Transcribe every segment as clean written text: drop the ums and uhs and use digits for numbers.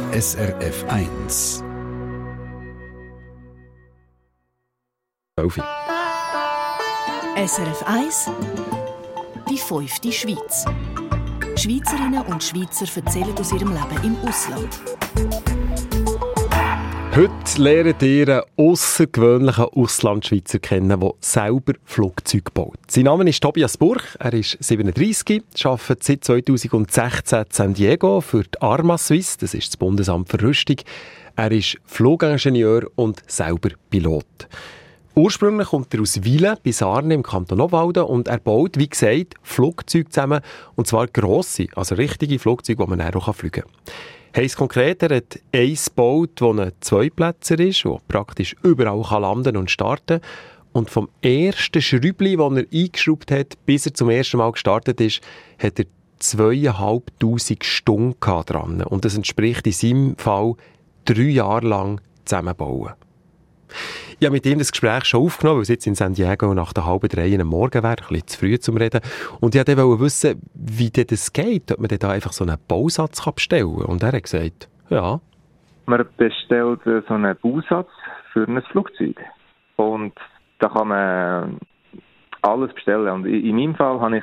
SRF 1. SRF 1, die 5. Schweiz. Schweizerinnen und Schweizer erzählen aus ihrem Leben im Ausland. Heute lernt ihr einen aussergewöhnlichen Auslandschweizer kennen, der selber Flugzeuge baut. Sein Name ist Tobias Burch, er ist 37, arbeitet seit 2016 in San Diego für die Arma Suisse, das ist das Bundesamt für Rüstung. Er ist Flugingenieur und selber Pilot. Ursprünglich kommt er aus Wilen bei Sarne im Kanton Obwalden und er baut, wie gesagt, Flugzeuge zusammen, und zwar grosse, also richtige Flugzeuge, die man auch fliegen kann. Heisst konkret, er hat eins gebaut, das ein Zweiplätzer ist, der praktisch überall landen und starten kann. Und vom ersten Schräubchen, das er eingeschraubt hat, bis er zum ersten Mal gestartet ist, hat er 2500 Stunden dran. Und das entspricht in seinem Fall 3 Jahre lang zusammenbauen. Ich habe mit ihm das Gespräch schon aufgenommen, weil es jetzt in San Diego nach der 2:30 am Morgen wäre, ein bisschen zu früh zum Reden. Und ich wollte wissen, wie das geht, ob man da einfach so einen Bausatz bestellen kann. Und er hat gesagt, ja. Man bestellt so einen Bausatz für ein Flugzeug. Und da kann man alles bestellen. Und in meinem Fall habe ich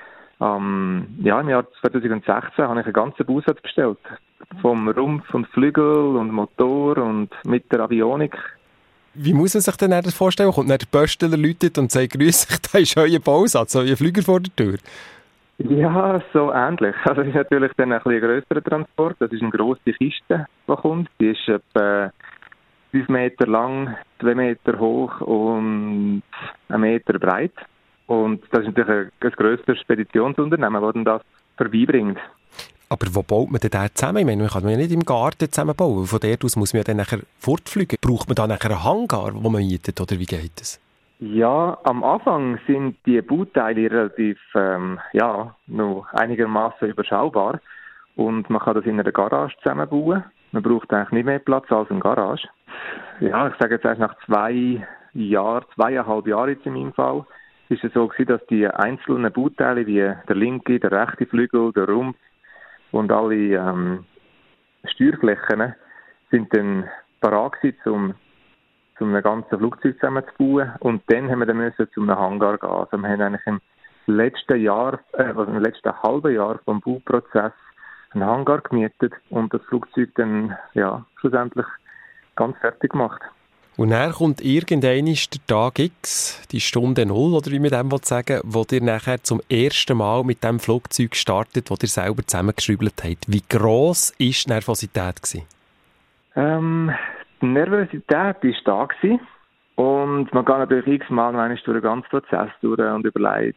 im Jahr 2016 habe ich einen ganzen Bausatz bestellt. Vom Rumpf und Flügel und Motor und mit der Avionik. Wie muss man sich denn das vorstellen? Kommt dann der Bösteler läutet und sagt, grüß dich, da ist euer Bausatz, euer Flüger vor der Tür? Ja, so ähnlich. Also es ist natürlich dann ein bisschen grösserer Transport. Das ist eine grosse Kiste, die kommt. Die ist etwa 5 Meter lang, 2 Meter hoch und 1 Meter breit. Und das ist natürlich ein grösseres Speditionsunternehmen, das dann das vorbeibringt. Aber wo baut man denn den zusammen? Ich meine, man kann ja nicht im Garten zusammenbauen. Von dort aus muss man ja dann nachher fortfliegen. Braucht man dann nachher einen Hangar, wo man mietet, oder wie geht das? Ja, am Anfang sind die Bauteile relativ, noch einigermaßen überschaubar. Und man kann das in einer Garage zusammenbauen. Man braucht eigentlich nicht mehr Platz als eine Garage. Ja, ich sage jetzt erst nach 2 Jahren, 2,5 Jahre jetzt in meinem Fall, ist es so gewesen, dass die einzelnen Bauteile, wie der linke, der rechte Flügel, der Rumpf, und alle Steuerflächen sind dann parat gewesen, um ein ganzes Flugzeug zusammenzubauen. Und dann haben wir dann müssen zu einem Hangar gehen. Also wir haben eigentlich im letzten halben Jahr vom Bauprozess einen Hangar gemietet und das Flugzeug dann schlussendlich ganz fertig gemacht. Und dann kommt irgendwann der Tag X, die Stunde Null, oder wie man dem sagen will, wo ihr nachher zum ersten Mal mit dem Flugzeug startet, das ihr selber zusammengeschraubt habt. Wie gross war die Nervosität gewesen? Die Nervosität war da gewesen. Und man geht natürlich x-mal durch den ganzen Prozess durch und überlegt,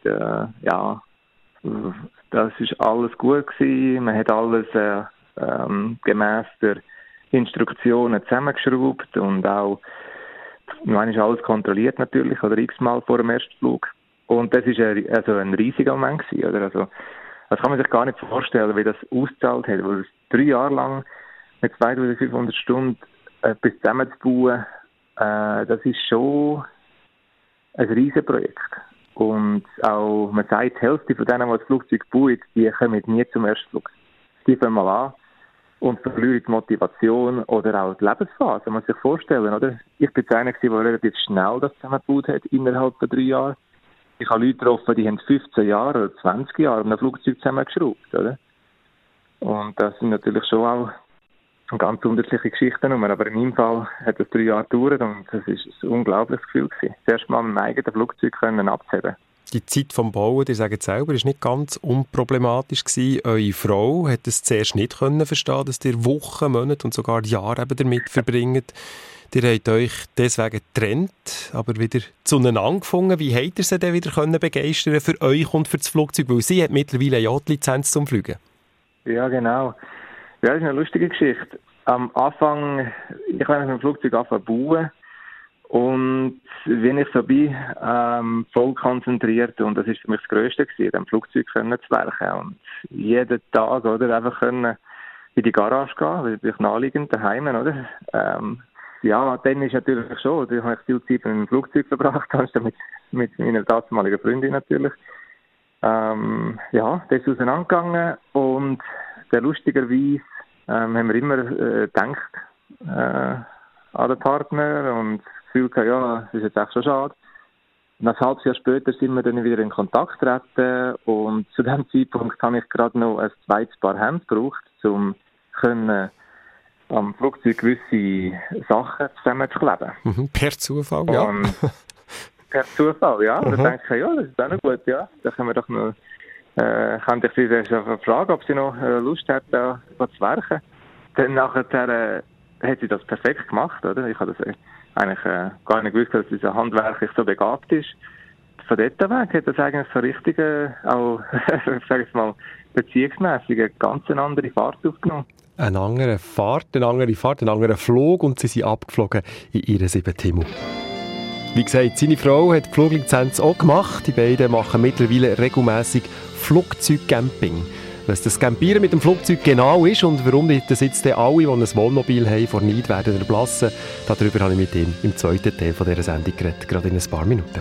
das ist alles gut gewesen. Man hat alles gemäss der Instruktionen zusammengeschraubt und auch man ist alles kontrolliert natürlich, oder x-mal vor dem ersten Flug. Und das ist ein riesiger Moment gewesen, oder? Also, das kann man sich gar nicht vorstellen, wie das ausgezahlt hat, weil es 3 Jahre lang mit 2500 Stunden etwas zusammenzubauen, das ist schon ein riesiges Projekt. Und auch, man sagt, die Hälfte von denen, die das Flugzeug bauen, die kommen nie zum ersten Flug. Die fangen mal an und verlieren die Motivation oder auch die Lebensphase. Man muss sich vorstellen, oder? Ich bin einer, der relativ schnell das zusammengebaut hat, innerhalb von 3 Jahren. Ich habe Leute getroffen, die haben 15 Jahre oder 20 Jahre an einem Flugzeug zusammengeschraubt, oder? Und das sind natürlich schon auch ganz unterschiedliche Geschichten. Aber in meinem Fall hat es 3 Jahre gedauert und das ist ein unglaubliches Gefühl gewesen. Das erste Mal mit dem eigenen Flugzeug können abzuheben. Die Zeit vom Bauen, ihr sagt selber, ist nicht ganz unproblematisch gewesen. Eure Frau hat es zuerst nicht können verstehen, dass ihr Wochen, Monate und sogar Jahre eben damit verbringt. Ihr habt euch deswegen getrennt, aber wieder zueinander gefunden. Wie habt ihr sie denn wieder begeistern für euch und für das Flugzeug? Weil sie hat mittlerweile ja die Lizenz zum Fliegen. Ja, genau. Ja, das ist eine lustige Geschichte. Am Anfang, ich habe mit dem Flugzeug angefangen zu bauen. Und wenn ich so bin, voll konzentriert, und das ist für mich das Größte gewesen, dem Flugzeug können zu werken. Und jeden Tag, oder, einfach können in die Garage gehen, weil natürlich naheliegend daheim, oder? Dann ist natürlich schon, oder? Ich habe viel Zeit mit dem Flugzeug verbracht, mit meiner damaligen Freundin natürlich. Das ist auseinandergegangen und lustigerweise haben wir immer gedacht an den Partner und das Gefühl gehabt, ja, das ist jetzt echt schon schade. Und ein halbes Jahr später sind wir dann wieder in Kontakt getreten und zu diesem Zeitpunkt habe ich gerade noch ein zweites Paar Hände gebraucht, um am Flugzeug gewisse Sachen zusammenzukleben. Per Zufall, ja. Und per Zufall, ja. Da denke ich, ja, das ist auch noch gut, ja. Da können wir doch noch, kann ich sie schon fragen, ob sie noch Lust hat, da zu werken. Dann nachher hat sie das perfekt gemacht, oder? Ich habe das eigentlich gar nicht gewusst, dass dieser handwerklich so begabt ist. Von dort weg hat das eigentlich so richtig, auch, ich sage jetzt mal, beziehungsmässig eine ganz andere Fahrt aufgenommen. Eine andere Fahrt, ein anderer Flug und sie sind abgeflogen in ihren 7 Himmel. Wie gesagt, seine Frau hat die Fluglizenz auch gemacht. Die beiden machen mittlerweile regelmässig Flugzeugcamping. Was das Campieren mit dem Flugzeug genau ist und warum das jetzt alle, die ein Wohnmobil haben, vor Neid werden erblassen, darüber habe ich mit ihm im zweiten Teil dieser Sendung geredet, gerade in ein paar Minuten.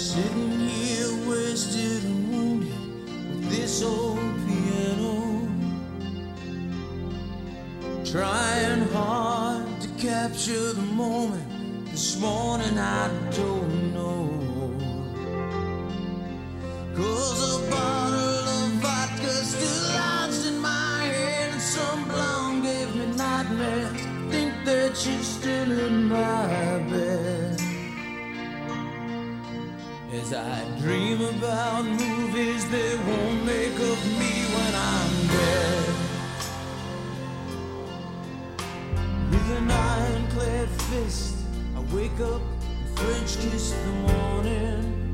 Trying hard to capture the moment. This morning I don't know. 'Cause a bottle of vodka still lodged in my head, and some blonde gave me nightmares. Think that she's still in my bed. As I dream about movies they won't make of me when I'm dead. With an ironclad fist, I wake up and French kiss the morning,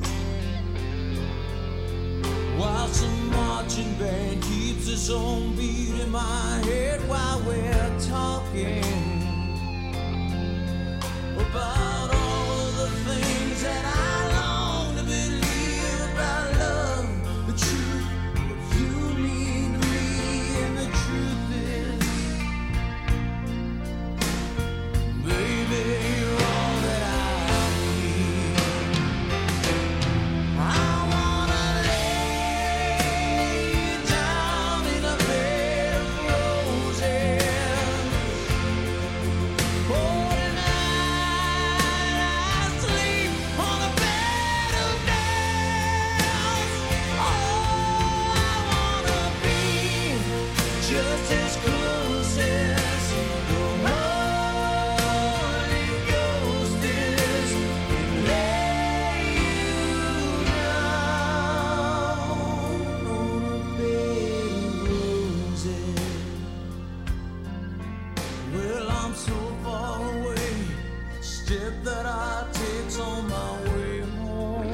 while some marching band keeps its own beat in my head while we're talking about all of the things that I long to believe about love, the truth, what you mean to me, and the truth is, baby, you're all that I need. I wanna lay you down in a bed of roses. Oh, tonight I sleep on a bed of nails. Oh, I wanna be just as close as the Holy Ghost is, and lay you down on a bed of roses. Well, I'm so far away, step that I take's on my way home.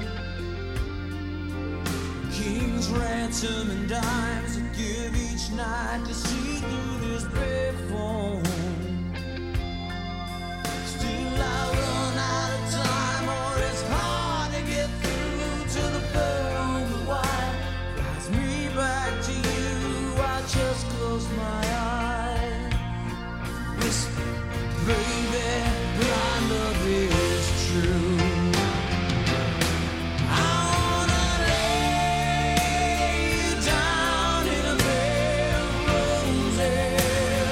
King's ransom and dimes I give each night to see through this bed phone. Still I run out of time, or it's hard to get through to the pearl on the wire. Flies me back to you, I just close my eyes. Whisper, baby, blind love is true. I wanna lay you down in a bed of roses.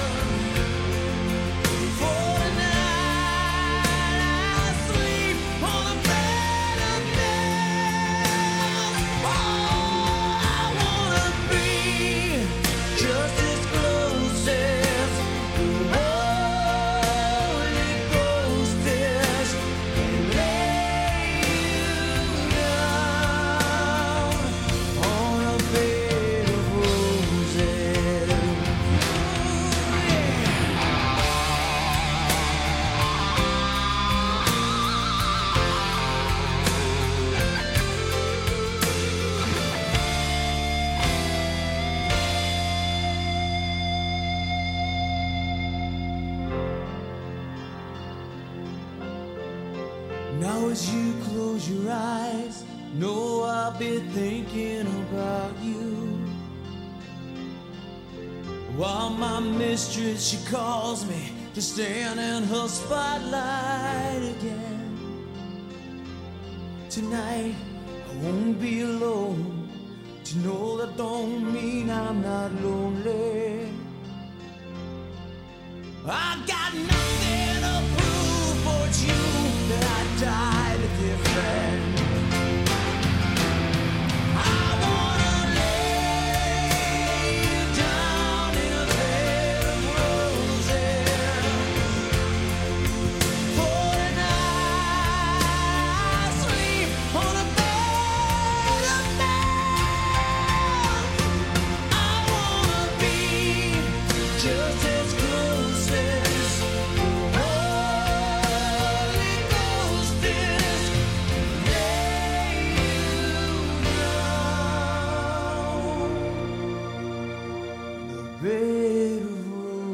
For tonight I sleep on a bed of nails. Oh, I wanna be just as close as the Holy Ghost is, and lay you down on a bed of roses. Now as you close your eyes, know I'll be thinking about you. While my mistress, she calls me to stand in her spotlight again. Tonight I won't be alone. To know that don't mean I'm not lonely. I got nothing to prove, but it's you that I died to defend. I wanna lay you down in a bed of roses for a night, sleep on a bed of nails. I wanna be just as close as Holy Ghost is. Lay you down, the bed of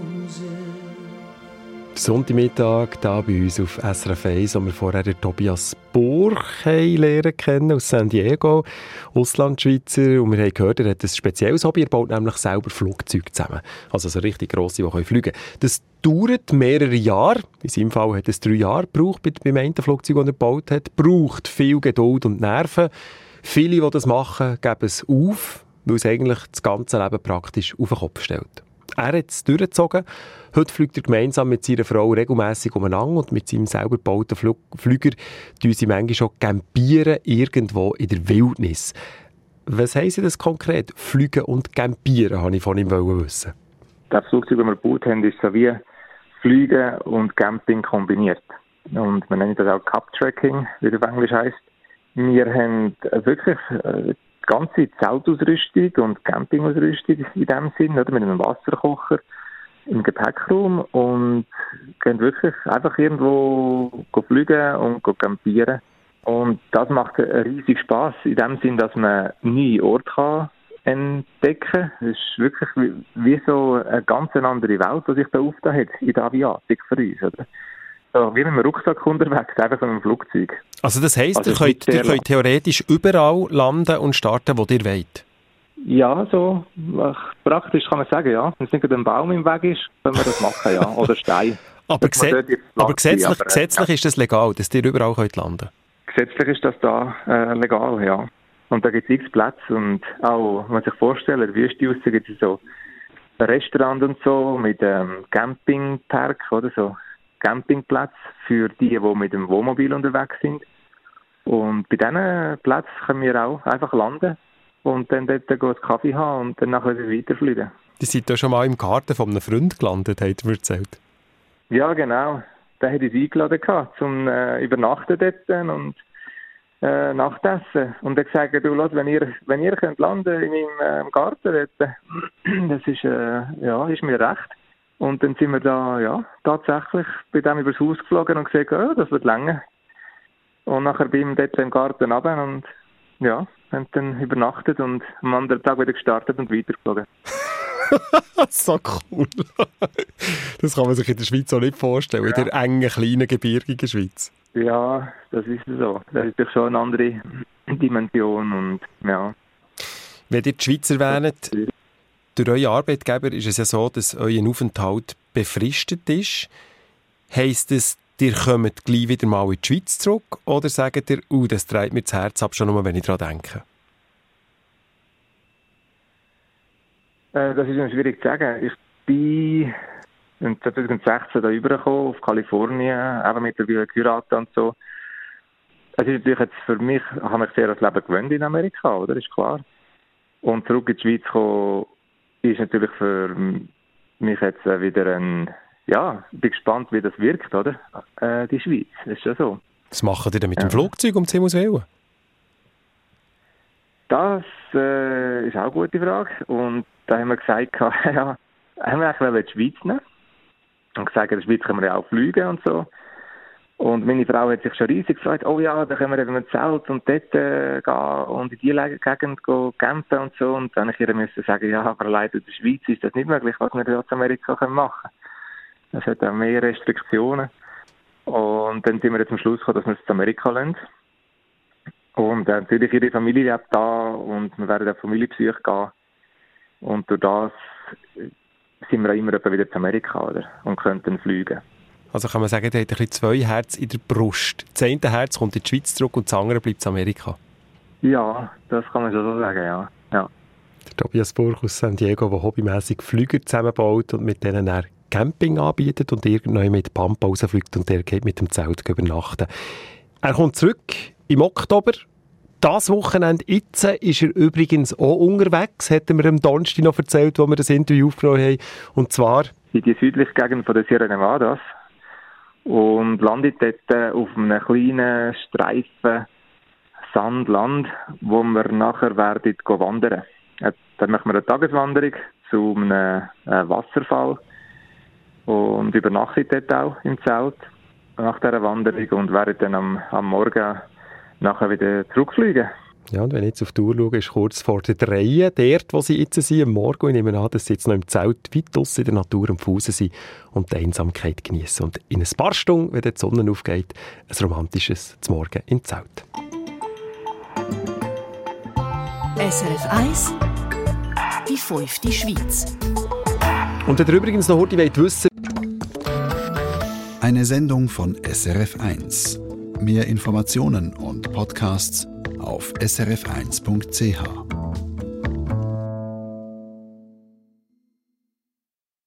roses. Sonntagmittag hier bei uns auf SRF 1, wo wir vorher den Tobias Burch lernen kennen aus San Diego, Auslandschweizer. Und wir haben gehört, er hat ein spezielles Hobby, er baut nämlich selber Flugzeuge zusammen. Also so richtig grosse, die fliegen können. Das dauert mehrere Jahre. In seinem Fall hat es 3 Jahre gebraucht beim einen Flugzeug, das er gebaut hat. Braucht viel Geduld und Nerven. Viele, die das machen, geben es auf, weil es eigentlich das ganze Leben praktisch auf den Kopf stellt. Er hat es durchgezogen. Heute fliegt er gemeinsam mit seiner Frau regelmässig umeinander und mit seinem selber gebauten Flüger tun sie manchmal schon campieren irgendwo in der Wildnis. Was heisst das konkret? Fliegen und campieren, wollte ich von ihm wissen. Das Flugzeug, das wir gebaut haben, ist so wie Fliegen und Camping kombiniert. Und wir nennen das auch Cup-Tracking, wie das auf Englisch heisst. Wir haben wirklich die ganze Zeltausrüstung und Campingausrüstung in dem Sinn, oder, mit einem Wasserkocher im Gepäckraum und gehen wirklich einfach irgendwo fliegen und campieren. Und das macht riesig Spass in dem Sinn, dass man neue Orte kann entdecken kann. Es ist wirklich wie so eine ganz andere Welt, die sich da aufgetan hat in der Aviatik für uns. Oder? So, wie mit einem Rucksack unterwegs, einfach so einem Flugzeug. Also das heisst, Also ihr könnt theoretisch überall landen und starten, wo ihr wollt? Ja, so praktisch kann man sagen, ja. Wenn es nicht ein Baum im Weg ist, können wir das machen, ja. Oder Stein. Aber, Aber gesetzlich ist das legal, dass ihr überall könnt landen? Gesetzlich ist das da legal, ja. Und da gibt es x Plätze und auch, wenn man sich vorstellt, in der Wüste raus gibt es so Restaurant und so mit Campingpark oder so. Campingplätze für die mit dem Wohnmobil unterwegs sind. Und bei diesen Plätzen können wir auch einfach landen und dann dort einen Kaffee haben und dann nachher wieder weiterfliegen. Die seid ja schon mal im Garten von einem Freund gelandet, hat er mir erzählt. Ja, genau. Der hat uns eingeladen zum Übernachten dort und Nachtessen. Und er hat gesagt, du, lass, wenn ihr könnt landen in meinem Garten dort, das ist, ist mir recht. Und dann sind wir da, ja, tatsächlich bei dem übers Haus geflogen und gesagt, oh, das wird länger. Und nachher bin ich dort im Garten runter und ja, haben dann übernachtet und am anderen Tag wieder gestartet und weitergeflogen. So cool. Das kann man sich in der Schweiz auch nicht vorstellen, in der engen, kleinen, gebirgigen Schweiz. Ja, das ist so. Das ist doch schon eine andere Dimension und ja. Wenn ihr die Schweiz erwähnt, durch euren Arbeitgeber ist es ja so, dass euer Aufenthalt befristet ist. Heisst es, ihr kommt gleich wieder mal in die Schweiz zurück oder sagt ihr, das treibt mir das Herz ab, schon nur, wenn ich daran denke? Das ist noch schwierig zu sagen. Ich bin 2016 da rübergekommen auf Kalifornien, eben mittlerweile geheiratet und so. Es ist natürlich jetzt für mich, habe ich sehr das Leben gewöhnt in Amerika, oder? Ist klar. Und zurück in die Schweiz kommen, ist natürlich für mich jetzt wieder ich bin gespannt, wie das wirkt, oder? Die Schweiz, ist ja so. Was macht ihr denn mit dem Flugzeug um Himmels Willen? Das ist auch eine gute Frage. Und da haben wir gesagt, haben wir eigentlich die Schweiz nehmen und gesagt, in der Schweiz können wir ja auch fliegen und so. Und meine Frau hat sich schon riesig gefreut, oh ja, da können wir eben mit dem Zelt und dort gehen und in die Gegend campen und so. Und dann musste ich ihr sagen, ja, aber leider in der Schweiz ist das nicht möglich, was wir in Amerika machen können. Es hat auch mehr Restriktionen. Und dann sind wir jetzt am Schluss gekommen, dass wir es zu Amerika lassen. Und natürlich, ihre Familie lebt da und wir werden auf Familienbesuch gehen. Und durch das sind wir immer wieder zu Amerika, oder? Und können dann fliegen. Also kann man sagen, ihr habt ein bisschen 2 Herzen in der Brust. Das eine Herz kommt in die Schweiz zurück und das andere bleibt in Amerika. Ja, das kann man schon so sagen, ja. Der Tobias Burch aus San Diego, der hobbymässig Flüger zusammenbaut und mit denen er Camping anbietet und irgendwann mit Pampa rausfliegt und der geht mit dem Zelt übernachten. Er kommt zurück im Oktober. Das Wochenende jetzt ist er übrigens auch unterwegs, hat er mir am Donnerstag noch erzählt, wo wir das Interview aufgenommen haben. Und zwar in die südliche Gegend von der Sierra Nevadas und landet dort auf einem kleinen Streifen Sandland, wo wir nachher werden wandern. Dann machen wir eine Tageswanderung zu einem Wasserfall und übernachten dort auch im Zelt nach dieser Wanderung und werden dann am Morgen nachher wieder zurückfliegen. Ja, und wenn ich jetzt auf die Uhr schaue, ist kurz vor der 3, dort, wo sie jetzt sind, am Morgen, und ich nehme an, dass sie jetzt noch im Zelt weit draussen in der Natur am Fussen sind und die Einsamkeit genießen. Und in ein paar Stunden, wenn die Sonne aufgeht, ein romantisches Zmorgen im Zelt. SRF 1, die 5. Schweiz. Und wenn ihr übrigens noch heute wissen Eine Sendung von SRF 1. Mehr Informationen und Podcasts auf srf1.ch.